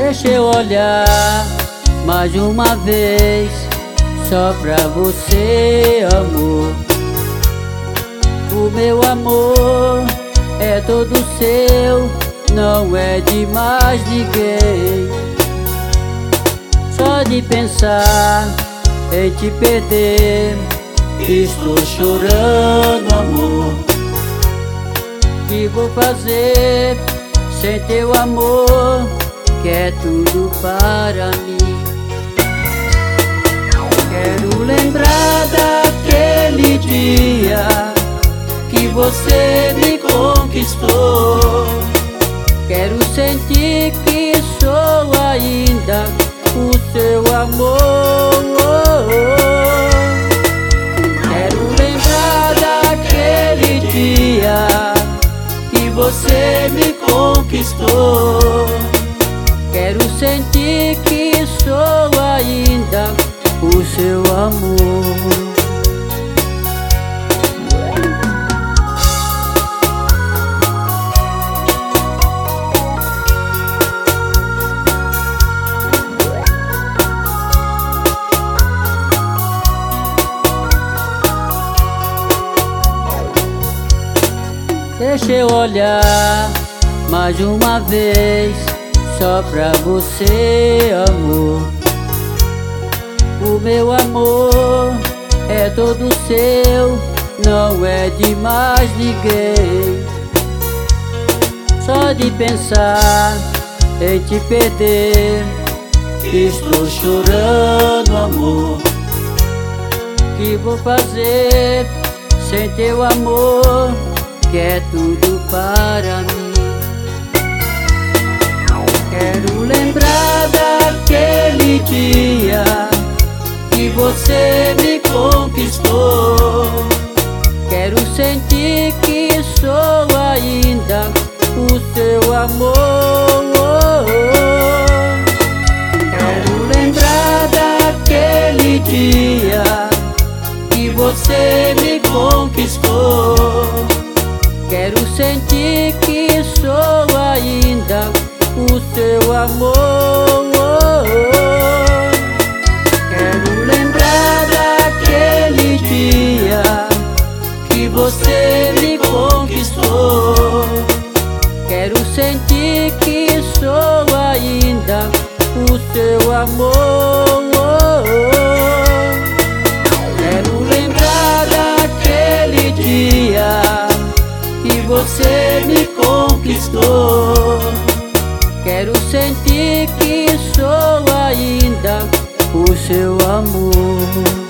Deixa eu olhar mais uma vez, só pra você, amor. O meu amor é todo seu, não é de mais ninguém. Só de pensar em te perder, estou chorando, amor. Que vou fazer sem teu amor, que é tudo para mim? Quero lembrar daquele dia que você me conquistou. Quero sentir que sou ainda o seu amor. Quero lembrar daquele dia que você me conquistou. Quero sentir que sou ainda o seu amor. Deixa eu olhar mais uma vez, só pra você, amor. O meu amor é todo seu, não é de mais ninguém. Só de pensar em te perder, estou chorando, amor. Que vou fazer sem teu amor, que é tudo para mim? Quero lembrar daquele dia que você me conquistou. Quero sentir que sou ainda o seu amor. Quero lembrar daquele dia que você me conquistou. Quero sentir que sou ainda o seu amor. Quero lembrar daquele dia que você me conquistou. Quero sentir que sou ainda o seu amor. Quero lembrar daquele dia que você me conquistou. Quero sentir que sou ainda o seu amor.